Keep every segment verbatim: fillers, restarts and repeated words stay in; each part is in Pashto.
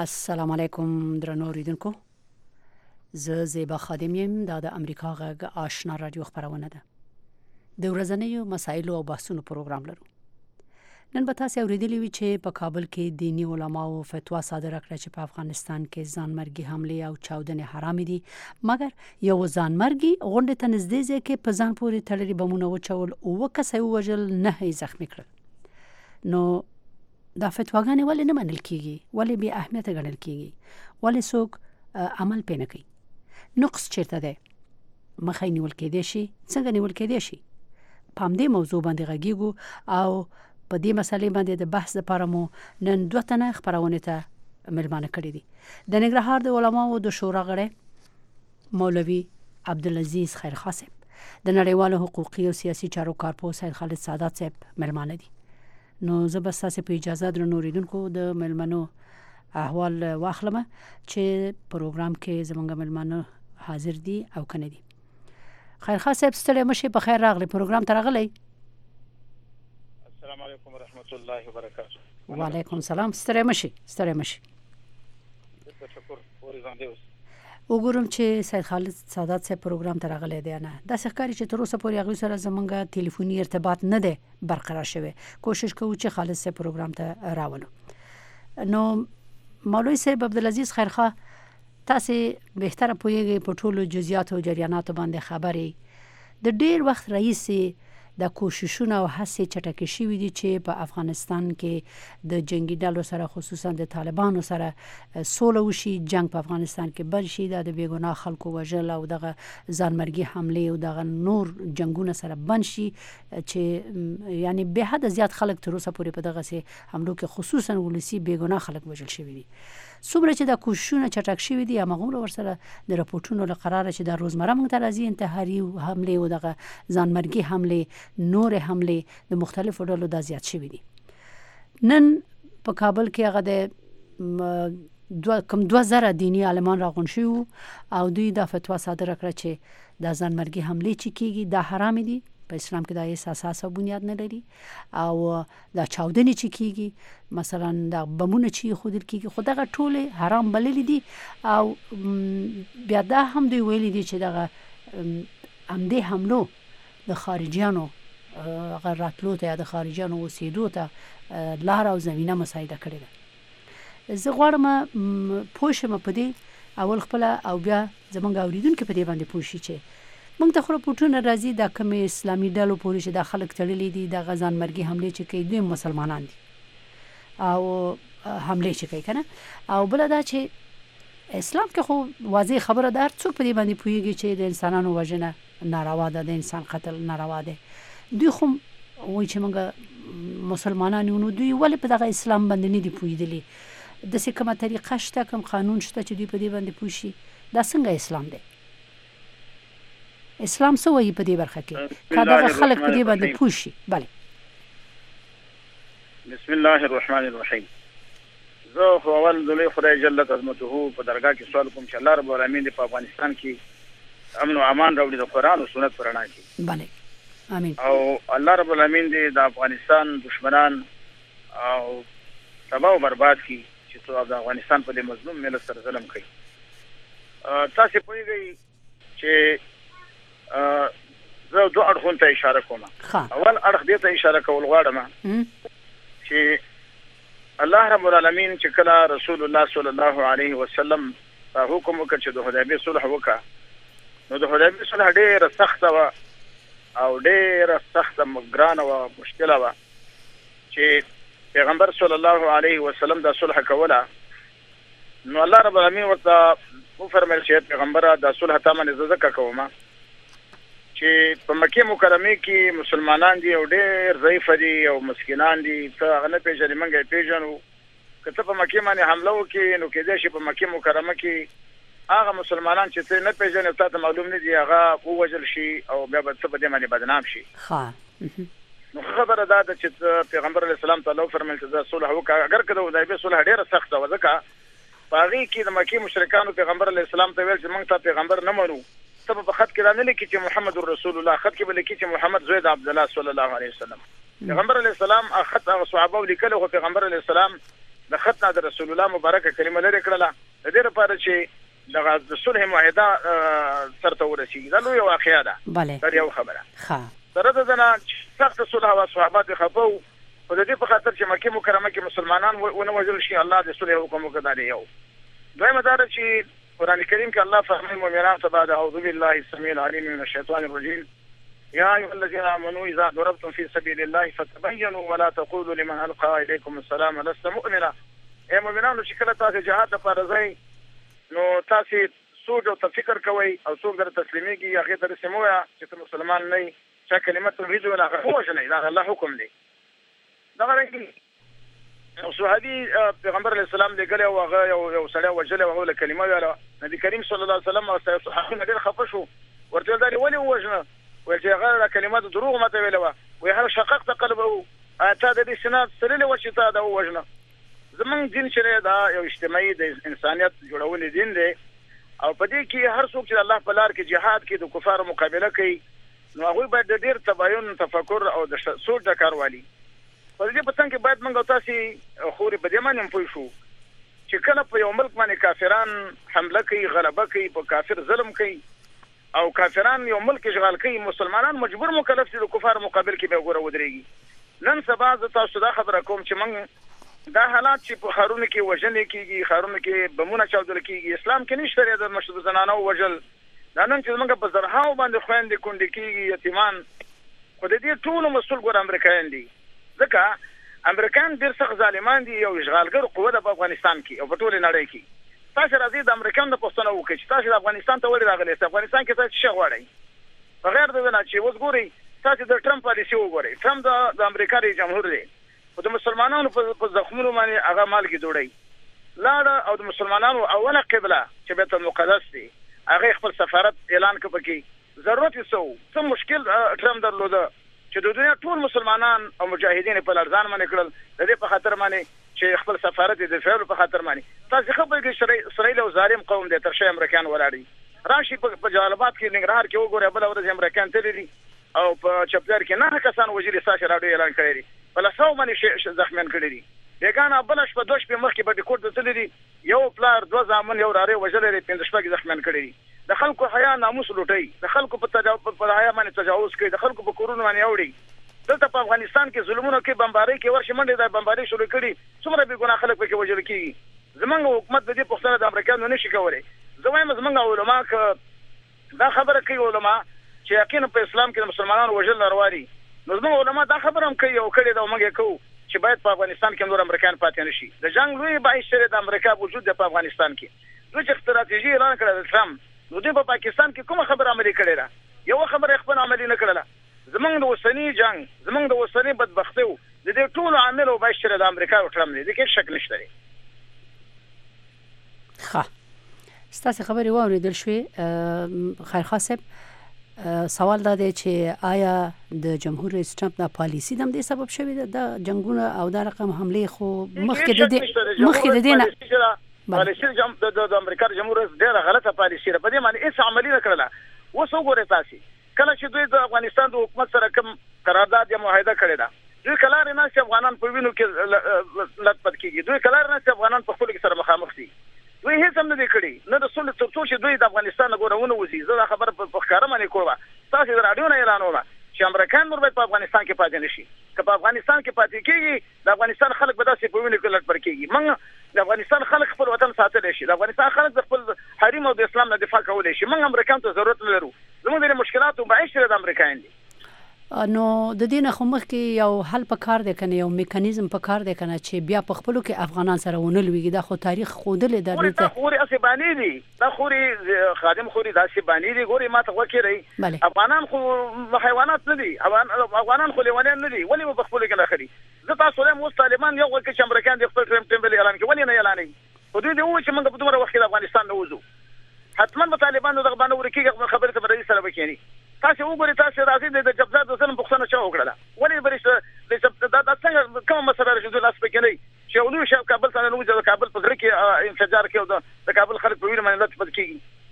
السلام علیکم درنو اوریدونکو، زه زیبا خادم یم. دا د امریکا غږ آشنا رادیو خبرونه ده. د ورځنیو مسایلو او بحثونو پروګرام لرو. نن به تاسو اوریدلی وي چې په کابل کې دینی علماو فتوا صادره کړه چې په افغانستان کې ځانمرګي حمله او چاودنې حرام دي، مګر یو ځانمرګي غونډه ته نږدې ځای کې په ځان پورې تړلي بمونه وچول او کسې وژل، نه یې زخمی کړل. نو دا فتواګانې ولې نه منل کیږي؟ ولې بې اهمیت ګڼل کیږي؟ ولې څوک عمل پې نه کوي؟ نقص چیرته دی؟ مخه نیول کېدای شي؟ څنګه نیول کېدای شي؟ په همدې موضوع باندې غږیږو او په دې مسلې باندې د بحث لپاره مو نن دوه تنه خبرونه ته ملمانه کړي دي. د ننګرهار د علماو د شورا غړی مولوي عبدالعزیز خیرخوا صاحب، د نړیوالو حقوقي او سیاسي چارو کارپوه سید خالد سادات صاحب ملمانه دي. نو زه بس تاسو په اجازه درنو اوریدونکو د ملمنو احوال واخلم چې پروګرام کې زمونږ ملمانه حاضر دي او کنه دي. خیرخوا صاحب ستړي مشه، په خیر راغلی پروګرام ته راغلی. السلام علیکم ورحمت الله وبرکاته. وعلیکم السلام. ستړي مشه ستړي مشه. تشکر ورزانده اوس. وګورم چې سید خالد سادات صاحب پروګرام ته راغلی دی نه. دا ښکاري چې تر اوسه پورې هغه سره زمونږ ټلیفوني ارتباط نه دی برقرار شوی. کوشش کوو چې خالد صاحب پروګرام ته راولو. نو مولوی صاحب عبدالعزیز خیرخوا، تاسو بهتره پوهیږئ، په ټولو جزئیات او جریاناتو باندې خبرې. د ډیر وخت رئیس د کوششونه او هڅې چټکې شوې دي چې په افغانستان کې د جنگي ډلو سره، خصوصا د طالبانو سره سوله وشي، جنگ په افغانستان کې بند شي، د بیګناه خلکو وژل او دغه ځانمرګي حمله او دغه نور جنگونه سره بند شي، چې یعنی به حد زیات خلک تر اوسه پورې په دغه سي حملو کې خصوصا ولسی بیګناه خلک وژل شوي دي. څومره چې د کوششونه چټک شوي دي، هغه ورسره د راپورټونو لقراره چې د روزمره موږ ته راځي انتحاري حمله او دغه ځانمرګي حمله، نور حمله د مختلفو ډلو د زیات شوي دي. نن په کابل کې هغه د دو کم دوه زره دینی عالمان راغون شو او دوی د فتوا صادره کړه چې د ځانمرګي حمله چې کیږي دا حرام دي، په اسلام کې دا هیڅ اساس او بنیاد نه لري، او دا چاودنې چې کیږي، مثلا دا بمونه چې خودل کیږي، خو دغه ټول حرام بلل دي. او بیا دا هم دوی ویلي دي چې دغه همدې حملو د خارجيانو غراتلو ته یا د خارجيانو وسیدو ته لار او زمينه مساعده کړې ده. زه غواړم پوه شم په دې اول خپل او بیا زمونږ اوریدونکو په دې باندې پوه شي چې موږ ته خو پټونه راځي د کوم اسلامي ډلو پورې چې د خلک تړلې دي، د غزان مرګي حمله چې کوي دوی مسلمانان دي او حمله چې کوي کنه. او بل دا چې اسلام کې خو واضح خبره ده، څوک په دې باندې پوهیږي چې د انسانانو وژنه ناروا ده، د انسان قتل ناروا ده. دوی خو وایي چې موږ مسلمانان یو، نو دوی ولې په دغه اسلام باندې نه دي پوهیدلي؟ د څه کومه طریقه شته، کوم قانون شته چې دوی په دې باندې پوه شي دا څنګه اسلام دی؟ اسلام څه وایي په دې برخه کې کله خلک په دې باندې پوه شي؟ بله. بسم الله الرحمن الرحیم. زه خو اول د لوی خدای جل عظمته په درگاه کې سوال کوم چې الله رب العالمین په افغانستان کې امن او امان راوړي د قرآن او سنت پر رڼا کې. بله امين. او الله رب العالمین دې د افغانستان دشمنان او تباہ او برباد کړي چې څو د افغانستان په دې مظلوم ملت سره ظلم کوي. تاسو پوهیږئ چې زه دوه اړخونو ته اشاره کوم. اول اړخ دې ته اشاره کول غواړم چې الله رب العالمین چې کله رسول الله صلی الله علیه وسلم حکم وکړ چې د حدیبیه صلح وکړه، نو د حدیبیه صلح ډېره سخته وه او ډېره سخته ګرانه وه، مشکله وه چې پیغمبر صلی الله علیه وسلم دا صلح کوله. نو الله رب العالمین ورته وفرمایل چې پیغمبره دا صلح تا باندې زه ځکه کوم چې په مکه مکرمه کې مسلمانان دي او ډېر ضعیف دي او مسکینان دي، ته هغه نه پېژنې، موږ یې پېژنو. که ته په مکه باندې حمله وکړې نو کېدای شي په مکه مکرمه کې هغه مسلمانان چې ته نه پېژنې او تا ته معلوم نه دي هغه ووژل شي او بیا به ته په دې باندې بدنام شي. نو خبره دا ده چې پیغمبر علیه السلام تعالی فرمایل چې دا صلح وکړه، اگر که د حدیبیه صلح ډېره سخته وه، ځکه په هغې کې د مکې مشرکانو پیغمبر علیه السلام ته ویل چې موږ ته پیغمبر نه منو، ته په خط کې را نه لیکي چې محمد رسول الله، خط کې به لیکي چې محمد زوی د عبدالله صلی الله علیه وسلم. پیغمبر علیه السلام خط هغه صحابه ولیکل، خو پیغمبر علیه السلام د خطنا د رسول الله مبارک کلمه لري کړله د دې لپاره چې د صلح معاهده سرته ورسیږي دا لوی واقعیا ده بله یو خبره ها سره د نه سخت صلح او صحابات خفو په دې په خاطر چې مکه مکرمه کې مسلمانان ونه وجل شي الله د صلح حکم وکړي یو دویمه دا چې قران کریم کې الله فرمایي مؤمنان ته بعد اعوذ بالله السميع العليم من الشيطان الرجيم يا أيها الذين آمنوا إذا ضربتم في سبيل الله فتبينوا ولا تقولوا لمن ألقى إليكم السلام لست مؤمنا اے مؤمنانو چې کله تاسو جهاد لپاره ځئ نو تاسو سوچ او فکر کوئ او څوک در تسلیميږي هغه در سمویا چې مسلمان نه چې کلمه توحید ولا غوښ نه دا الله حکم دی دا غواړي او صحابي پیغمبر علیه السلام دی ګل او هغه یو سړی وجل او له کلمه ویله نبی کریم صلی الله علیه وسلم او صحابي ډېر خفه شو ورته دا ولې وژنه ولې هغه کلمات دروغ ماته ویله وي هر شققت قلبه اته د دې سنات سره له وشتا دا وژنه زمون دین چې دا یو اجتماعي د انسانيت جوړول دین دی او په دې کې هر څوک چې الله په لار کې jihad کې د کفارو مقابله کوي نو هغه باید ډېر تباین تفکر او د سوچ د کاروالي په دې په څنګه کې باید موږ تاسو خوري په دې باندې پوه شو چې کله په یو ملک باندې کافران حمله کوي غلبه کوي په کافر ظلم کوي او کافران یو ملک اشغال کوي مسلمانان مجبور مکلف دي د کفار مقابل کې به ګوره ودرېږي نن سبا ز تاسو دا خبره کوم چې موږ دا حالات چې په خارونه کې وژنې کېږي خارونه کې بمونه چاودل کېږي اسلام کې نشته د مشروع زنانو وژل دا نن چې موږ په زرهاو باندې خويندې کونډې کېږي یتیمان خو د دې ټول مسؤل ګور امریکایان دي ځکه امریکایان ډېر سخت ظالمان دي یو اشغالګر قوه د افغانستان کې او په ټول نړۍ کې تاسو راځي د امریکایانو د پښتنو وکړي چې تاسو د افغانستان ته ولې راغلي چې افغانستان کې تاسو څه غواړئ بغیر د نه چې اوس ګوري تاسو د ټرمپ پالیسي وګورئ ټرمپ د امریکا رئیس جمهور دی او د مسلمانانو په زخمونو باندې هغه مال کې جوړي لاړه او د مسلمانانو اوله قبله چې بیت المقدس دی هغه خپل سفارت اعلان کړ پکې ضرورت یې سو څه مشکل ټرمپ درلوده چې د دنیا ټول مسلمانان او مجاهدین په لړزان باندې کړل د دې په خاطر باندې چې خپل سفارت د فعل په خاطر باندې تاسو خبرې کې اسرائیل او ظالم قوم د ترشه امریکایان ولاړي راشي په جلالآباد کې ننګرهار کې وګوره بل ورځ امریکایان تللی او په چپلر کې نه کسان وزیر ساشه راډیو اعلان کړی دی بل څو باندې زخمیان کړی دي بیگانه بلش په دوش په مخ کې به د کوټ د تللی یو پلار دو ځامن یو راره وجل لري پنځه شپږ زخمیان کړی دي د خلکو حیا ناموس لوټي د خلکو په تجاوز په حیا باندې تجاوز کوي د خلکو په کورونو باندې اوړي دلته په افغانستان کې ظلمونه کې بمباري کې ورشه منډه د بمباري شروع کړي څومره به ګناه خلک پکې وجل کیږي زمونږ حکومت د دې پښتنه د امریکایانو نشي کولای زموږ زمونږ علما ک دا خبره کوي علما چې یقینا په اسلام کې مسلمانانو وجل نارواري نو زموږ علما دا خبره هم کوي او کړي دا موږ کوو چې باید په افغانستان کې نور امریکایان پاتې نشي د جنگ لوی باعث شری د امریکا وجود په افغانستان کې دوی چې استراتیژي اعلان کړل ټرمپ نو د په پاکستان کې کوم خبره عملي کړي را یو خبره خپل عملي نه کړله زمونږ د وسنی جنگ زمونږ د وسنی بدبختیو د دې ټول عامل او باعث شری د امریکا او ټرمپ دی کې شک نشته لري ښه ستاسو خبرې واوریدل شوې خیر خاصب سوال دا دی چې آیا د جمهور رئیس ټرمپ د پالیسی د دې سبب شوی د جنگونه او د رقم حمله خو مخکې د دې مخکې د دې نه پالیسی د امریکا جمهور رئیس ډیره غلطه پالیسی ده په دې معنی هیڅ عملی نه کړله اوس وګورئ تاسو کله چې دوی د افغانستان د حکومت سره کوم قرارداد یا معاهده کړی ده دوی کلار نه چې افغانان په وینو کې لټپټ کیږي دوی کلار نه چې افغانان په خپل سره مخامخ دي دوی هیڅ هم نه دی کړی نه د سولې تر څو چې دوی د افغانستان غوړونه وزي زه دا خبره په ښکاره باندې کوم تاسو د رادیو نه اعلان وکړه چې امریکایان نور په افغانستان کې پاتې نشي که په افغانستان کې پاتې کیږي د افغانستان خلک به داسې په وینو کې لټپټ کیږي موږ د افغانستان خلک خپل وطن ساتلی شي د افغانستان خلک د خپل حریم او د اسلام نه دفاع کولی شي موږ امریکایانو ته ضرورت نه لرو زموږ د مشکلاتو باعث د امریکایان دي نو د دې نه خو مخکې یو حل په کار دی کنه یو میکانیزم په کار دی کنه چې بیا په خپلو کې افغانان سره ونه لويږي دا خو تاریخ ښودلې ده دا خوري اسبانی دي دا خوري خادم خوري دا اسبانی دي ګوري ما ته وکړي افغانان خو حیوانات نه دي افغانان خو لیوانان نه دي ولې په خپلو کې نه خري زه تاسو له مو طالبان یو وکړي چې امریکایان د خپل ټرمپ ټمبل اعلان کوي ولې نه اعلانوي خو دوی د و چې موږ په دومره وخت د افغانستان نه وځو حتما په طالبانو دغه باندې ورکیږي خبره ته رئیس سره وکړي تاسو وګورئ تاسو راځي د جبزات د ظلم بخښنه چا وکړه ولې برښت د د څنګه کوم مسله راځي لاس پکې نه چې ولې شاو کابل ته نه وځي د کابل په ځړ کې انفجار کې د کابل خلک په ویره باندې لټ پد کیږي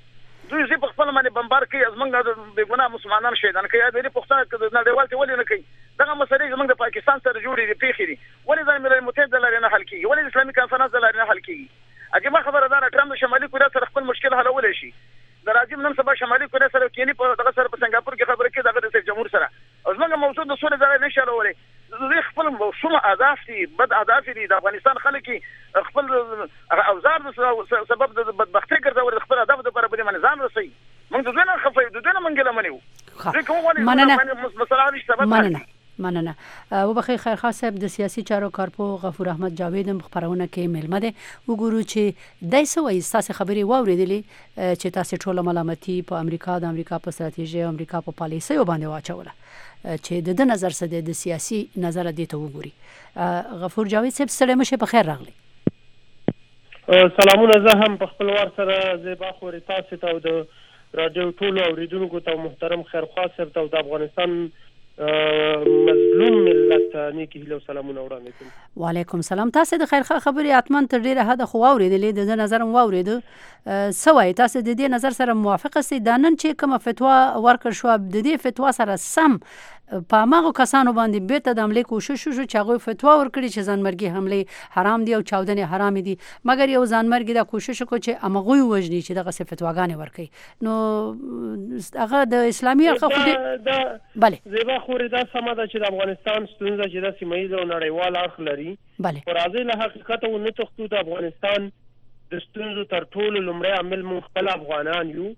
دوی زی په خپل باندې بمبار کوي زمونږ د ګناه مسلمانان شهیدان کوي دا لري پښتنه کړه نړیوال ته ولې نه کوي دغه مسلې زمونږ د پاکستان سره جوړې دي پیخي دي ولې ځان ملل متحد لري نه حل کیږي ولې اسلامي کنفرانس لري نه حل کیږي اګه ما خبره ده ټرمپ شمالي کوریا سره خپل مشکل حلول شي د راجم نن سبا شمالي کوریا سره کینی په دغه سره په سنگاپور کې خبره کې دغه د جمهور سره او زمونږ موضوع د سولې ځای نشه لولې دوی خپل موسوم اهداف دي بد اهداف دي د افغانستان خلک خپل اوزار د سبب د بدبختی ګرځول خپل اهداف د برابرۍ باندې ځان رسي موږ د دې نه خفای د دې نه منګل منیو مننه مننه مننه او بخیر خیرخوا صاحب د سیاسي چارو کارپو غفور احمد جاوید هم خبرونه کې ملمه ده وګورو چې دای سوې تاسو خبري واوریدلې چې تاسو ټول ملامتي په امریکا د امریکا په ستراتیژي امریکا په پالیسي باندې واچوله چې د د نظر سره د سیاسي نظر دې ته وګوري غفور جاوید صاحب سلام شه په خیر راغلی سلامونه زه هم په خپل ور سره زیبا خوري تاسو ته د رادیو ټولو اوریدونکو ته محترم خیرخوا صاحب ته د افغانستان مظلوم ملت نیکی هیله سلامونه وړاندې کوم وعلیکم سلام تاسو د خیر خبرې اتمن تر ډیره حد خو اوریدلې د نظر مو اورید سوای تاسو د دې نظر سره موافق استئ د نن چې کوم فتوا ورکړ شو د دې فتوا سره سم په ماغو کسانو باندې بیرته د عملي کوشش شو چې هغه فتوا ورکړي چې ځانمرګي حمله حرام دي او چاودنې حرام دي مګر یو ځانمرګي د کوشش کو چې امغوي وجني چې دغه فتواګانې ورکړي نو هغه د اسلامي اړخ بله زیبا خوري دا سمه ده چې د افغانستان ستونزه چې د سیمایي او نړیوال اړخ لري بله راځي له حقیقت او نه تختو د افغانستان د ستونزو تر ټولو لومړی عامل مون خپل افغانان یو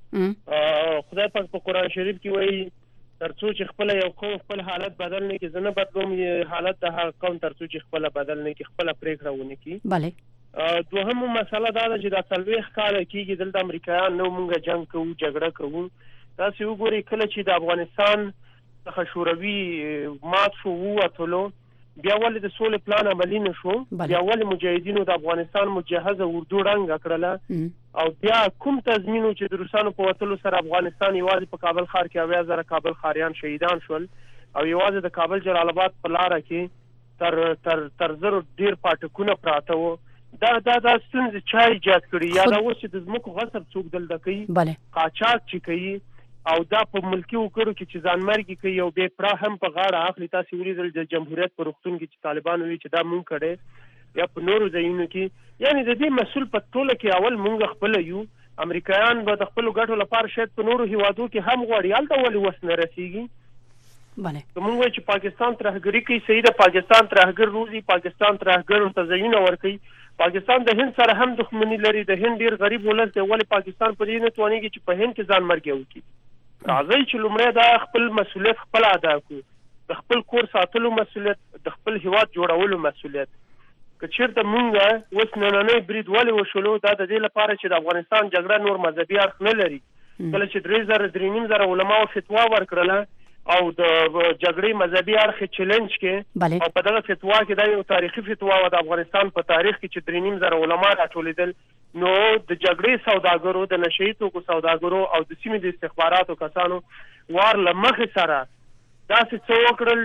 خدای پاک په قران شریف کې وایي ترڅو چې خپل یو قوم خپل حالت بدل نه کې زنه بدلوم حالت د هغه قوم ترڅو چې خپل بدل نه کې خپل پریکړه ونه کې bale دوهم مسله دا ده چې د څلويخ کال کېږي دلته امریکایان نو مونږه جنگ کوو جګړه کوو تاسو وګورئ کله چې د افغانستان څخه شوروي مات شو وټولو بیا ولې د سولې پلان عملی نشو بیا ولې مجاهدینو د افغانستان مجهزه اردو رنګ کړله او بیا کوم تضمینو چې د روسانو په وټلو سره افغانستان یوازې په کابل ښار کې اویا زره کابل ښاریان شهیدان شول او یوازې د کابل جلال آباد په لار کې تر تر تر زر ډیر پټکونه پراته وو دا دا د ستونزې چا ایجاد کړی یا دا اوس چې د زمکو غصب څوک دلته کوي bale قاچاق چې کوي او دا په ملکی وکړو کې چې ځانمرګي کوي او به پرا هم په غاړه اخلي تاسو ولیدل د جمهوریت پر وختون کې چې طالبان وی چې دا مونږ کړي یا په نورو ځایونو کې یعنی د دې مسول په ټوله کې اول مونږ خپل یو امریکایان به د خپل ګټو لپاره شاید په نورو هیوادو کې هم غواړي الته ولې وسنه رسیږي bale کومه چې پاکستان ترهګری کوي سید پاکستان ترهګر روزي پاکستان ترهګر ته ځایونه ورکي پاکستان د هند سره هم دښمنی لري د هند ډیر غریب ولس دی ولې پاکستان په دې نه توانيږي چې په هند کې ځان مرګ وکړي راځي چې لومړی دا خپل مسولیت خپل ادا کړو د خپل کور ساتلو مسولیت د خپل هیواد جوړولو مسولیت که چیرته مونږه اوس نننۍ برید ولې وشولو دا د دې لپاره چې د افغانستان جګړه نور مذهبي اړخ نه لري کله چې درې زره درې نیم زره علماو فتوا ورکړله او د جګړې مذهبي اړخ چیلنج کې او په دغه فتوا کې دا یو تاریخي فتوا و د افغانستان په تاریخ کې چې درې نیم زره علما راټولېدل نو د جګړې سوداګرو د نشئی توکو سوداګرو او د سیمې د استخباراتو کسانو وار لمخ سره داسې څه وکړل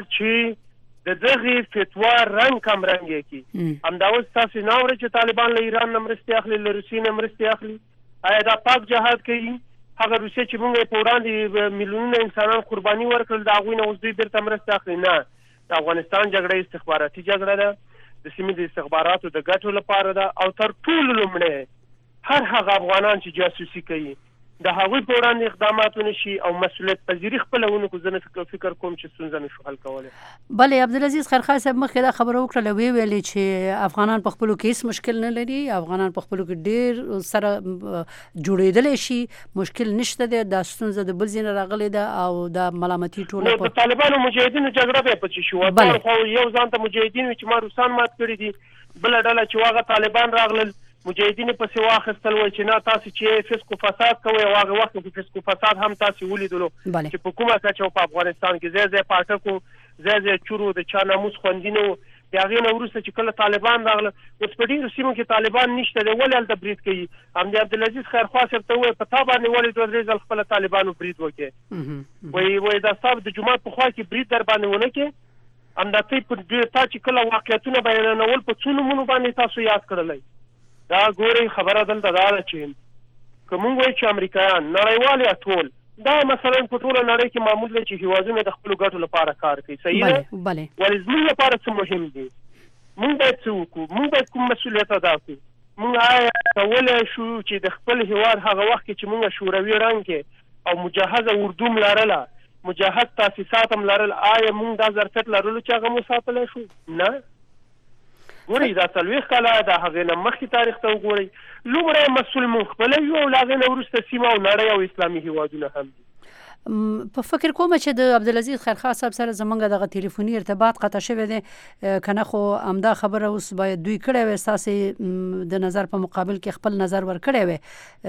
چې د دغه فتوا رنگ کم رنگ کی همدا اوس تاسو نه اورئ چې طالبان له ایران نه مرستې اخلي له روسیې نه مرستې اخلي آیا دا پاک جهاد کوي هغه روسیه چې موږ په وړاندې میلیونونه انسانان قرباني ورکړل دا غوښنه اوس دوی بیرته مرسته اخلي نه د افغانستان جګړه استخباراتي جګړه ده د سیمې د استخباراتو د ګټو لپاره ده او تر ټولو لومړی هر هغه افغانان چې جاسوسي کوي د هغوی په وړاندې اقدامات ونشي او مسؤلیت پذیری خپلونه کو زنه فکر کوم چې ستونزه نشو حل کولای. بله عبدالعزیز خیرخوا صاحب مخکې دا خبره وکړه وی ویلې چې افغانان په خپلو کې هیڅ مشکل نه لري افغانان په خپلو کې ډیر سره جوړېدلی شي مشکل نشته دی دا ستونزه د بل ځای نه راغلې ده او د ملامتي ټوله په طالبانو مجاهدینو جګړه به پچې شو خو یو ځان ته مجاهدین چې ما روسان مات کړی دي بل ډله چې واغه طالبان راغلل مجاهدین په سیوا خستل وای چې نه تاسو چې فسق او فساد کوي واغه وخت په فسق او فساد هم تاسو ولیدلو چې په کومه کچه په افغانستان کې زې زې پټکو زې زې چورو د چا ناموس خوندینو یاغې نو ورسته چې کله طالبان راغله اوس په ډیرو سیمو کې طالبان نشته دی ولې الته برید کوي هم د عبدالعزیز خیرخوا صاحب ته وای په تا باندې ولې دوه درې ځل خپل طالبانو برید وکړي وای وای دا صاحب د جمعه په خوا کې برید در باندې ونه کې هم دا ته تا چې کله واقعیتونه بیانول په څو نمونه باندې تاسو یاد کړلای دا ګوري خبره دلته دا چې که موږ وایو چې امریکایان نړیوال یا ټول دا مثلا په ټوله نړۍ کې معمول دی چې هیوادونه د خپلو ګټو لپاره کار کوي. صحیح ده؟ ولې زموږ لپاره څه مهم دي؟ موږ باید څه وکړو؟ موږ باید کوم مسؤلیت ادا کړو؟ موږ آیا کولی شو چې د خپل هیواد هغه وخت کې چې موږ شوروي رنګ کې او مجهزه اردو م لرله، مجهز تاسیسات هم لرل، آیا موږ دا ظرفیت لرلو چې هغه مو ساتلی شو؟ نه. ګورئ دا څلوېښت کاله د هغې نه مخکې تاریخ ته وګورئ، لومړی مسؤل مونږ خپله یو او له هغې نه وروسته سیمه او نړۍ او اسلامي هیوادونه هم دي. په فکر کوم چې د عبدالعزیز خیرخوا صاحب سره زمونږ دغه ټلیفوني ارتباط قطع شوی دی، کنه خو همدا خبره اوس باید دوی کړی وی، ستاسې د نظر په مقابل کې خپل نظر ورکړی وی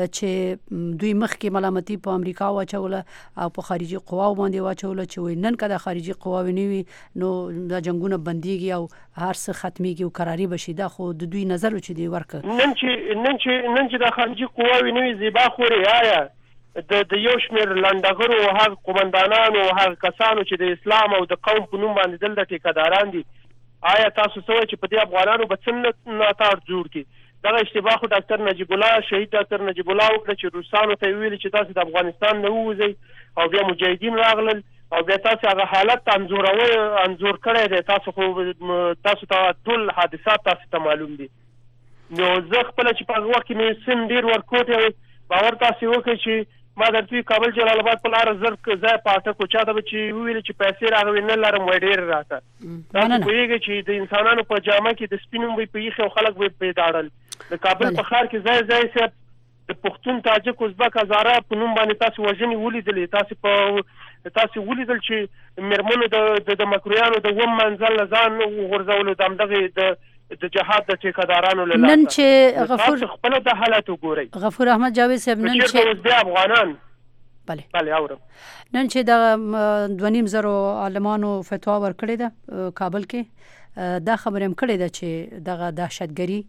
چې دوی مخکې ملامتي په امریکا واچوله او په خارجي قواو باندې واچوله چې وایي نن که د خارجي قواوې نه وي نو دا جنګونه بندېږي او هر څه ختمیږي او قراري بشي. دا خو د دوی نظر و چې دوی ورکړ. نن چې نن چې نن چې د خارجي قواوې نه وي زیبا خورې آیا د د یو شمېر لنډغرو او هغه قومندانانو او هغه کسانو چې د اسلام او د قوم په نوم باندې دلته ټیکهداران دي، آیا تاسو څه وایئ چې په دې افغانانو به څه ناتار جوړ کړي؟ دغه اشتباه خو ډاکټر نجیب الله شهید ډاکټر نجیب الله وکړه چې روسانو ته یې ویلي چې تاسو د افغانستان نه ووځئ او بیا مجاهدین راغلل او بیا تاسو هغه حالت انځوروئ انځور کړی دی. تاسو خو تاسو ته ټول حادثات تاسو ته معلوم دي. نو زه خپله چې په هغه وخت کې مې سن ډېر ورکوټی وی، باور تاسې وکړئ چې ما درته کابل جلال آباد په لاره زر ځای په اټکو چاته به چې وویلې چې پیسې راغوي نه لرم وایي ډېر راته. تاسو پوهېږئ چې د انسانانو په جامه کې د سپینو به یې په ایښې او خلک به یې پیداړل. د کابل په ښار کې ځای ځای صاحب د پښتون، تاجک، ازبک، هزاره په نوم باندې تاسو وژنې ولیدلې. تاسو په تاسو ولیدل چې مېرمنو د د مکرویانو د اووم منزل نه ځان وغورځولو د همدغې د د جهاد د ټیکهدارانو له لاسه. نن چې غفور خپل د حالت وګورئ، غفور احمد جاوید صاحب نن چې اوس بیا افغانان بله بله اورم نن چې د دوه نیم زرو عالمانو فتوا ورکړې ده کابل کې، دا خبره هم کړې ده چې دغه دهشتګري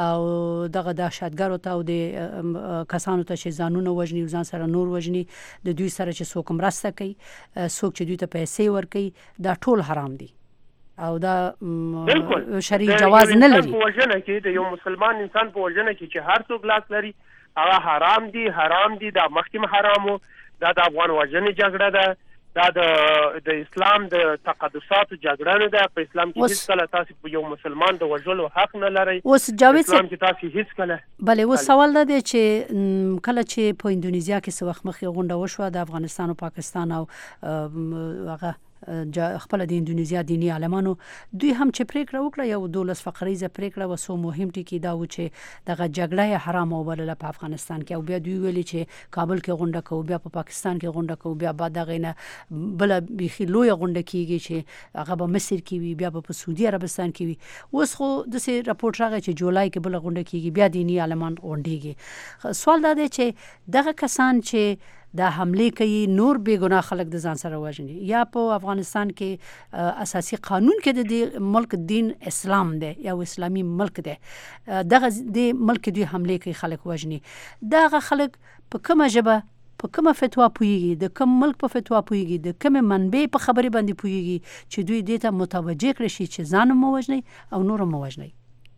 او دغه دهشتګرو ته او د کسانو ته چې ځانونه وژني او ځان سره نور وژني، د دوی سره چې څوک مرسته کوي، څوک چې دوی ته پیسې ورکوي، دا ټول حرام دي او دا شرعي جواز نه لري. په وژنه کې د یو مسلمان انسان په وژنه کې چې هر څوک لاس لري هغه حرام دي، حرام دي. دا مخکې حرامو، دا د افغان وژنې جګړه ده، دا د د اسلام د تقدساتو جګړه نه ده. په اسلام کې هیڅ کله تاسو په یو مسلمان د وژلو حق نه لرئ. اوس جاوید اسلام کې تاسو هیڅ کله بله اوس سوال ده دی چې کله چې په اندونیزیا کې څه وخت مخکې غونډه وشوه د افغانستان او پاکستان او هغه خپل د اندونیزیا دینی عالمانو، دوی هم چې پریکړه وکړه یو دولس فقریزه پریکړه و، سو مهم ټکی دا و چې دغه جګړه حرام وبلله په افغانستان کې، او بیا دوی ویلي چې کابل کې غونډه کوو، بیا په پاکستان کې غونډه کوو، بیا بعد دغه نه بل بيخي لوی غونډه کیږي چې هغه به مصر کې وي، بیا په سعودي عربستان کې وي. اوس خو د سي راپورټ راغی چې جولای کې بل غونډه کیږي، بیا دینی عالمان غونډيږي. سوال دا دی چې دغه کسان چې دا حمله کوي نور بے ګناه خلک د ځان سره وژني، یا په افغانستان کې اساسي قانون کې د دې ملک دین اسلام دی یا اسلامي ملک دی، دغه د ملک دی حمله کوي خلک وژني، دغه خلک په کومه ژبه په کومه فتوا پويږي، د کوم ملک په فتوا پويږي، د کوم منبع په خبري باندې پويږي چې دوی دې ته متوجه کړي شي چې ځان مو وژني او نور مو وژني؟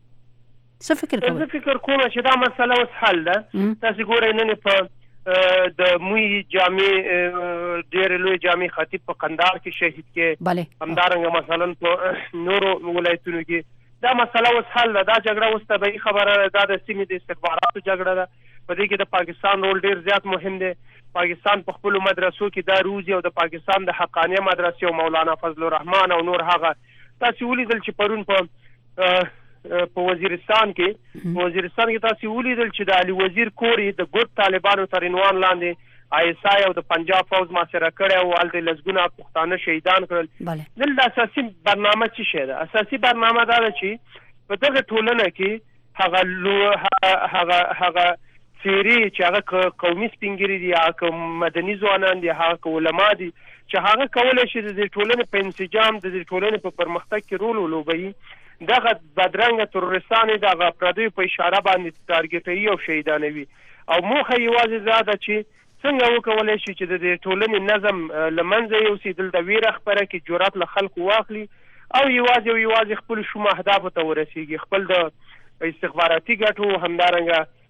څه فکر کوئ؟ زه فکر کوم چې دا مسله اوس حل ده. تاسو ګورئ نن په د موي جامع ډېر لوی جامع خطیب په قندار کې شهید کې، همدارنګه مثلا په نورو ولایتونو کې دا مسله اوس حل ده. دا جګړه اوس طبیعي خبره ده، دا د سیمې د استخباراتو جګړه ده. په دې کې د پاکستان رول ډېر زیات مهم دی. پاکستان په خپلو مدرسو کې دا روزي او د پاکستان د حقانیه مدرسې او مولانا فضل الرحمن او نور هغه تاسو ولیدل چې پرون په په وزیرستان کې په وزیرستان کې تاسو ولیدل چې د علي وزیر کوري د ګوت طالبانو تر عنوان لاندې آی اس آی او د پنجاب فوز محاصره کړی او هلته لسګونه پښتانه شهیدان کړل. دلته اساسي برنامه څه شی ده؟ اساسي برنامه دا ده چې په دغه ټولنه کې هغه هغه هغه فیری چې هغه قومي سپینګری دي، هغه مدني ځوانان دي، هغه علما دي چې هغه کولای شي د ټولنې په انسجام د ټولنې په پرمختګ کې رول ولوبوي. دغه بدرنګه تروریستان دغه پردیو په اشاره باندې ټارګټوي او شهیدانوي، او موخه یوازې دا ده چې څنګه وکولای شي چې د ټولنې نظم له منځه یوسي، دلته ویره خپره کړي، جرأت له خلکو واخلي او یوازې او یوازې خپل شوم اهدافو ته ورسیږي، خپل د استخباراتي ګټو همدارنګه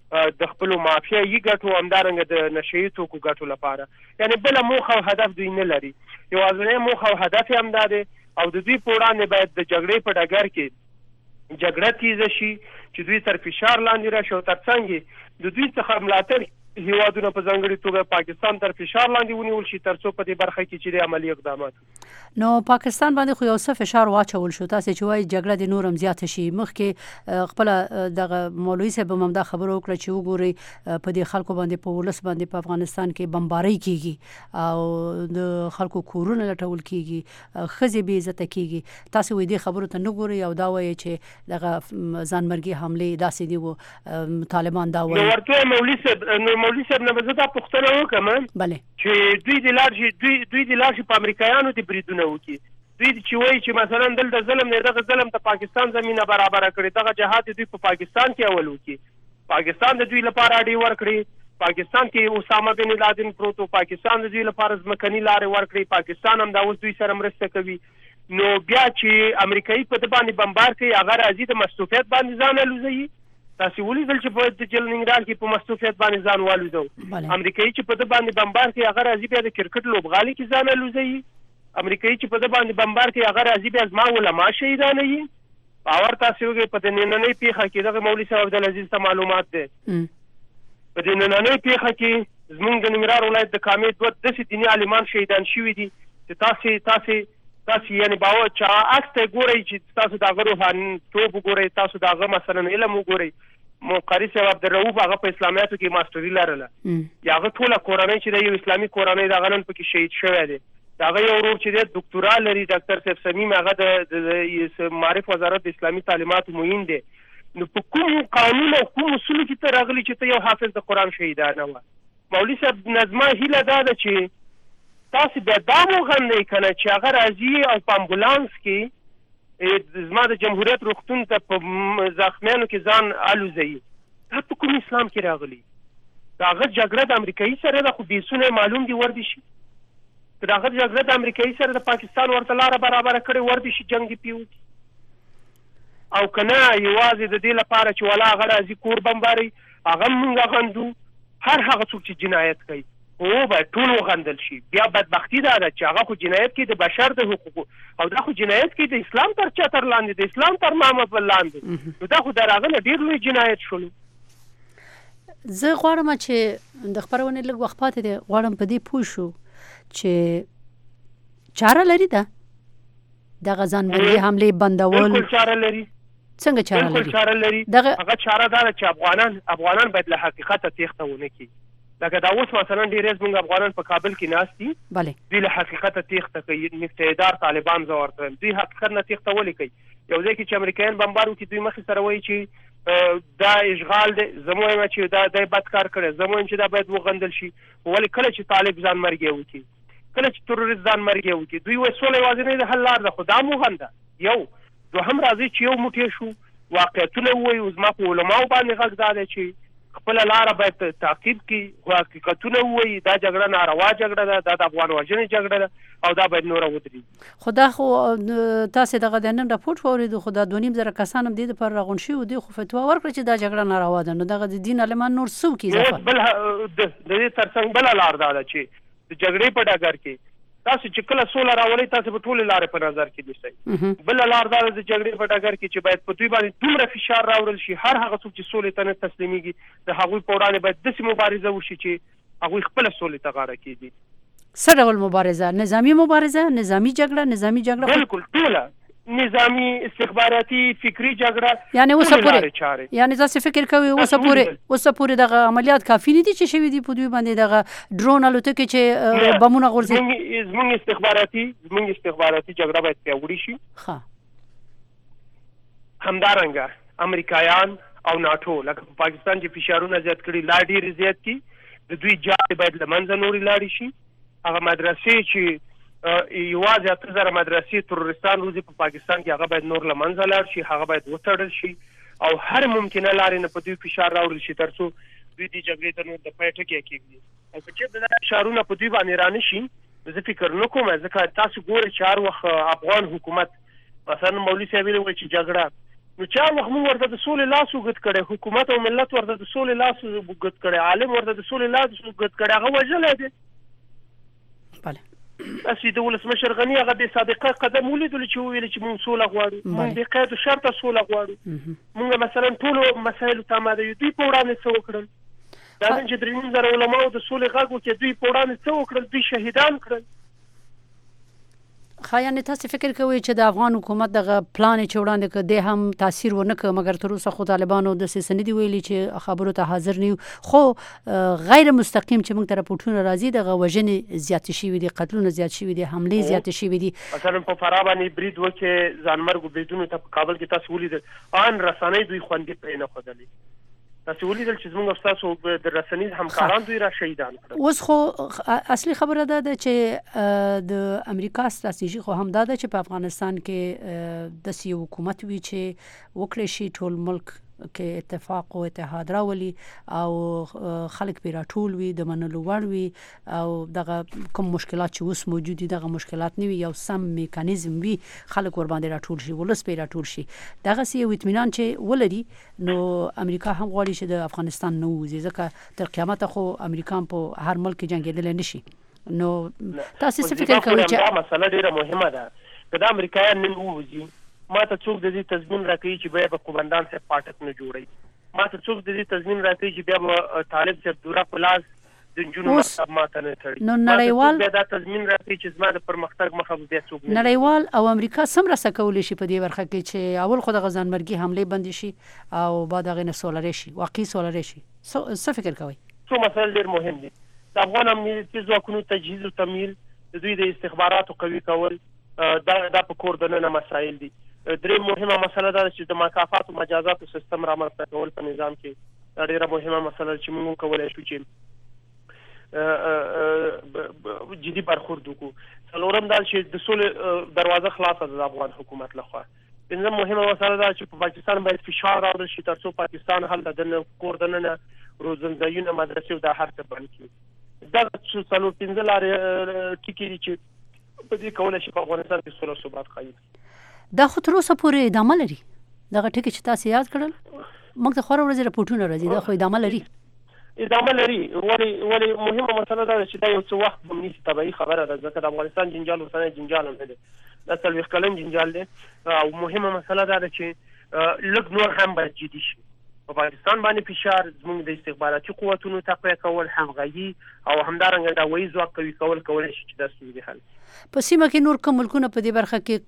د خپل مافیایي ګټو همدارنګه د نشهیي توکو ګټو لپاره. یعنی بل موخه او هدف دوی نه لري. یوازینی موخه او هدف هم دا دی او د دوی په وړاندې باید د جګړې په ډګر کې جګړه تیزه شي چې دوی تر فشار لاندې راشي او ترڅنګ د دوی څخه ملاتړ هیوادونه په ځانګړي توګه پاکستان تر فشار لاندې ونیول شي ترڅو په دې برخه کې چې د عملي اقدامات. نو پاکستان باندې خو یو څه فشار واچول شو، تاسو چې وایي جګړه د نورم زیات شي. مخکې خپل دغه مولوي صاحب هم دا خبره وکړه چې وګوري په دې خلکو باندې په ولس باندې په افغانستان کې بمباري کیږي او د خلکو کورونه لټول کیږي، ښځې بې عزته کیږي. تاسو وایي دې خبرو ته نه ګوري او دا وایي چې دغه ځانمرګي حمله داسې دی و طالبان دا وایي. نو ورته مولوي صاحب نو مولوي صاحب نه زه دا پوښتنه وکړم بله چې دوی د لار شي دوی دوی د لار شي په امریکایانو د بریدونه وکړي. دوی چې وایي چې مثلا دلته ظلم نه دغه ظلم ته پاکستان زمينه برابر کړي، دغه جهاد دوی په پاکستان کې اول وکړي، پاکستان د دوی لپاره اړي ورکړي، پاکستان کې اسامه بن لادن پروت، پاکستان د دوی لپاره ځمکني لارې ورکړي، پاکستان هم دا اوس دوی سره مرسته کوي. نو بیا چې امریکایي په د باندې بمبار کوي هغه راځي د مستوفیت باندې ځان الوزي. تاسو ولیدل چې په د جلننګرال کې په مستوفیت باندې ځان والوزو. امریکایي چې په د باندې بمبار کوي هغه راځي بیا د کرکټ لوبغالي کې ځان الوزي. امریکایي چې په د باندې بمبار کوي هغه راځي بیا زما علما شهیدانوي. باور تاسو وګورئ په د نننۍ پیښه کې دغه مولوي صاحب عبدالعزیز ته معلومات دي. په د نننۍ پیښه کې زمونږ د ننګرهار ولایت د کامې دوه داسې دیني عالمان شهیدان شوي دي چې تاسو تاسو تاسو یعنی باور چې عکس ته ګورئ چې تاسو د هغه روحانیتوب وګورئ، تاسو د هغه مثلا علم وګورئ. مقری صاحب عبدالرؤوف هغه په اسلامیاتو کې ماستري لرله، یا هغه ټوله کورنۍ چې د یو اسلامي کورنۍ د غنن پکې شهید شوی دی. دا هغه یو ورور چې د ډاکټرا لري ډاکټر صاحب صمیم هغه د معرف وزارت د اسلامي تعلیماتو معین دی. نو په کوم قانون او کوم اصول کې ته راغلی چې ته یو حافظ د قرآن شهیدانه وه؟ مولوي صاحب نظمه هیله دا ده چې تاسو بیا دا وغندئ که نه چې هغه راځي او په امبولانس کې زما د جمهوریت روغتون ته په زخمیانو کې ځان الوزوي. دا په کوم اسلام کې راغلی؟ د هغه جګړه د امریکایي سره ده، خو بیسونه معلوم دي ور دي شي. د هغه جګړه د امریکایي سره د پاکستان ورته لاره برابره کړې ور دي شي جنګ دې پې وکړي. او که نه یوازې د دې لپاره چې ولا هغه راځي کور بمباري هغه مونږ غندو. هر هغه څوک چې جنایت کوي او باید ټول وغندل شي. بیا بدبختي دا ده چې هغه خو جنایت کوي د بشر د حقوقو او دا خو جنایت کوي د اسلام تر چتر لاندې، د اسلام تر نامه لاندې. نو دا خو د هغه نه ډېر لوی جنایت شولو. زه غواړم چې د خپرونې لږ وخت پاتې دی، غواړم په دې پوه شو چې چاره لري ده دغه ځانمرګي حملې بندول؟ بالکل چاره لري. څنګه چاره لري؟ بالکل چاره لري. هغه چاره دا ده چې افغانان افغانان باید له حقیقته تېښته ونه کړي. لکه دا اوس مثلا ډېر زموږ افغانان په کابل کې ناست دي، دوی له حقیقته تېښته کوي. نفتهدار طالبان زه ورته وایم دوی حقیقت نه تېښته ولې کوي؟ یو ځای کې چې امریکایان بمبار وکړي دوی مخې سره وایي چې دا اشغال دی، زه مو وایم چې دا دی بد کار کړی، زه مو وایم چې دا باید وغندل شي. ولې کله چې طالب ځان مرګی وکړي، کله چې تروریست ځان مرګی وکړي، دوی وایي سوله یوازینۍ د حل لار ده. خو دا مو غنده. یو دوهم راځي چې یو موټی شو، واقعیتونه ووایو. زما په علماو باندې غږ دا دی چې خپله لاره باید تعقیب کړي، خو حقیقتونه ووایي. دا جګړه ناروا جګړه ده، دا د افغان وژنې جګړه ده او دا باید نوره ودرېږي. خو دا خو تاسې دغه د نن راپورټ واورېدو، خو دا دوه نیم زره کسان هم دې دپاره راغونډ شوي وو، دوی خو فتوا ورکړه چې دا جګړه ناروا ده. نو دغه د دین عالمان نور څه وکړي؟ بل د دې تر څنګ بله لار دا ده چې د جګړې په ډګر کې تاسو چې کله سوله راولئ تاسو به ټولې لارې په نظر کې نیسئ. بله لار دا ده د جګړې په ډګر کې چې باید په دوی باندې دومره فشار راوړل شي، هر هغه څوک چې سولې ته نه تسلیمیږي د هغوی په وړاندې باید داسې مبارزه وشي چې هغوی خپله سولې ته غاړه کېږي. څه ډول مبارزه؟ نظامي مبارزه، نظامي جګړه؟ نظامي جګړه بالکل ټوله نظامی استخباراتي فکری جګړه. یعنی اوس پورې یعنی تاسو فکر کوئ اوس پورې اوس پورې دغه عملیات کافي نه دي چې شوي دي په دوی باندې دغه ډرون الوتکې چې بمونه غورځي؟ زموږ استخباراتي زموږ استخباراتي جګړه باید پیاوړې شي. ښه همدارنګه امریکایان او ناټو لکه په پاکستان چې فشارونه زیات کړي لا ډېر زیات کړي، د دوی جال باید له منځه نورې لاړې شي. هغه مدرسې چې یوازې اته زره مدرسې تروریستان روزي په پاکستان کې هغه باید نور له منځه لاړ شي، هغه باید وتړل شي او هر ممکنه لارې نه په دوی فشار راوړل شي تر څو دوی دې جګړې ته نور د پای ټکی کېږدي. او که چېرته دا فشارونه په دوی باندې رانه شي زه فکر نه کوم، ځکه تاسو ګورئ چې هر وخت افغان حکومت مثلا مولوي صاحب ویلي وایي چې جګړه نو چا وخت موږ ورته د سولې لاس وګت کړی، حکومت او ملت ورته د سولې لاس وګت کړی، عالم ورته د سولې لاس وګت کړی، هغه وژلی دی. بله اسی د ولسمشر غني هغه بې صادقه قدم ولیدلو چې وویل چې موږ سوله غواړو، موږ بې قید و شرطه سوله غواړو. موږ مثلا ټولو مسایلو ته آماده یو. دوی په وړاندې څه وکړل؟ دا نن چې درې نیم زره علماو د سولې غږ وکړي، دوی په وړاندې څه وکړل؟ دوی شهیدان کړل. خا یعنې تاسو فکر کوئ چې د افغان حکومت دغه پلان چې وړاندې کړ دی هم تاثیر ونه کړ، مګر تر اوسه خو طالبانو داسې څه نه دي ویلي چې خبرو ته حاضر نه یو، خو غیر مستقیم چې موږ ته راپورټونه راځي دغه وژنې زیاتې شوي دي، قتلونه زیات شوي دي، حملې زیاتې شوي دي. مثلا په فراه باندې برید وکړي، ځانمرګو بریدونو ته په کابل کې تاسو ولیدل، ان رسنۍ دوی خوندي پرې نه ښودلې. تاسو ولیدل چې زموږ ستاسو د رسنیز همکاران دوی را شهیدان کړل. اوس خو اصلي خبره ده ده چې د امریکا ستراتیژي خو هم دا ده چې په افغانستان کې داسې یو حکومت وي چې وکړی شي ټول ملک کې اتفاق او اتحاد راولي او خلک پې راټول وي، د منلو وړ وي، او دغه کوم مشکلات چې اوس موجود دي دغه مشکلات نه وي، یو سم میکانیزم وي، خلک ورباندې راټول شي، ولس پې راټول شي، دغسې یو اطمینان چې ولري. نو امریکا هم غواړي چې د افغانستان نه ووځي، ځکه تر قیامته خو امریکا په هر ملک کې جنګېدلی نه شي. نو تاسو څه فکر کوئ چې دا مسله ډېره مهمه ده؟ که د امریکایان نن ووځي، ما ته څوک د دې تضمین راکوي چې بیا به قومندان صاحب پاټک نه جوړوي؟ ما ته څوک د دې تضمین راکوي چې بیا به طالب صاحب دوره په لاس د نجونو مکتب ما ته نه تړي؟ نو نړیوال بیا دا تضمین راکوي چې زما د پرمختګ مخه به بیا څوک نه نړیوال او امریکا څومره څه کولی شي په دې برخه کې چې اول خو دغه ځانمرګي حملې بندې شي او بعد هغې نه سولرې شي، واقعي سولرې شي؟ څه فکر کوئ؟ څو مسایل ډېر مهم دي. د افغان امنیتي ځواکونو تجهیز او تمویل، د دوی د استخباراتو قوي کول، دا دا په کور دننه مسایل دي. درې مهمه مسله ده چې د مکافات او مجازاتو سیستم رامنځته کول په نظام کې ډېره مهمه مسله چې موږ وکولی شو چې جدي برخورد وکړو. څلورم دا چې د سولې دروازه خلاصه ده د افغان حکومت لخوا. پنځم مهمه مسله ده چې په پاکستان باید فشار راوړل شي تر څو پاکستان هلته د کور دننه روزنځایونه، مدرسې او دا هر څه بند کړي. دغه څلور پنځه لارې ټکي دي چې په دې کولی شي په افغانستان کې سوله او ثبات قایم کړي. دا خو تر اوسه پورې ادامه لري، دغه ټکي چې تاسو یاد کړل، موږ ته خورا ورځې راپورټونه راځي، دا خو ادامه لري. ادامه لري. ولې ولې مهمه مسله ده چې دا یو څه وخت به نیسي، طبیعي خبره ده، ځکه د افغانستان جنجال اوسنی جنجال هم نه دی، دا څلوېښت کلن جنجال دی. او مهمه مسله دا ده چې لږ نور هم باید جدي شي. په پاکستان باندې فشار، زموږ د استخباراتي قوتونو تقویه کول، همغږي او همدارنګه د هوایي ځواک قوي کول کولی شي چې دا ستونزې حل. په سیمه کې نور کوم ملکونه په دې برخه کې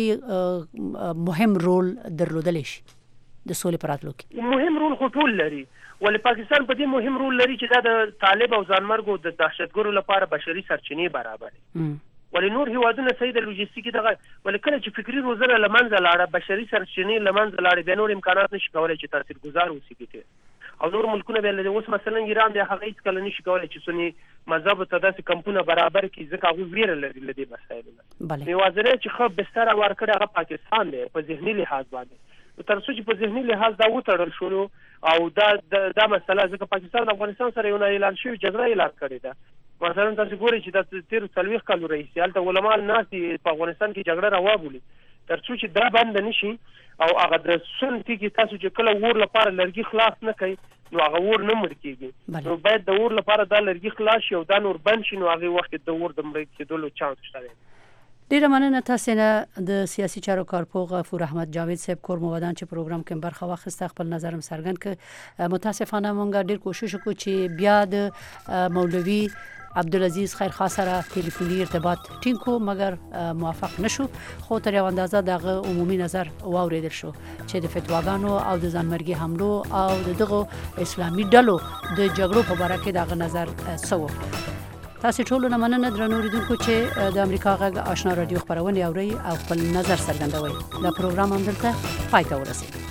کافي مهم رول درلودلی شي د سولې په راتلو کې؟ مهم رول خو ټول لري، ولې پاکستان په دې مهم رول لري چې دا د طالب او ځانمرګو د دهشتګرو لپاره بشري سرچینې برابرې. ولې نور هیوادونه صحیح د لوجستیکي دغه، ولې کله چې فکري روزنه له منځه لاړه، بشري سرچینې له منځه لاړې، بیا نور امکانات نشي کولی چې تاثیرګزار اوسېږي. او نور ملکونه بیا له اوس مثلا ایران دی، هغه هېڅکله نشي کولی چې سني مذهبو ته داسې کمپونه برابر کړي، ځکه هغوی ویره لري له دې مسایلو نه. یوازینی چې ښه بستره ورکړې هغه پاکستان دی په ذهني لحاظ باندې. تر څو چې په ذهني لحاظ دا وتړل شولو او دا دا مسله، ځکه پاکستان د افغانستان سره یو نه اعلان شوې جګړه اعلان کړې ده. مثلا تاسو ګورئ چې د تېرو څلوېښت کالو راهیسې هلته علما ناست دي په افغانستان کې جګړه راوابولي. تر څو چې دا بنده نشي او هغه د سن ټکي تاسو چې کله اور لپاره لرګي خلاص نه کوي، نو هغه اور نه مړ کېږي. نو باید د اور لپاره دا لرګي خلاص شي او دا نور بند شي، نو هغې وخت کې د اور د مړ کېدلو چانس شته دی. ډیره مننه تاسو نه د سیاسي چارو کارپوه غفور احمد جاوید صاحب کور مو ودان چې پروګرام کې برخه واخیسته، خپل نظر هم څرګند کړ. متاسفانه مونږ ډیر کوشش وکړو چې بیا د مولوي عبدالعزیز خیرخوا سره ټلیفوني ارتباط ټینګ کړو، مګر موافق نشو. خو تر یو اندازه دغه عمومي نظر واوریدل شو چې د فتواګانو او د ځانمرګي حملو او دغه اسلامي ډلو د جګړو په اړه کې دغه نظر سو. تاسو ټول نه مننه درنو لیدونکو چې د امریکا غږ آشنا رادیو خبرونه اوري او خپل نظر څرګندوي. دا پروګرام هم دلته پای ته ورسید.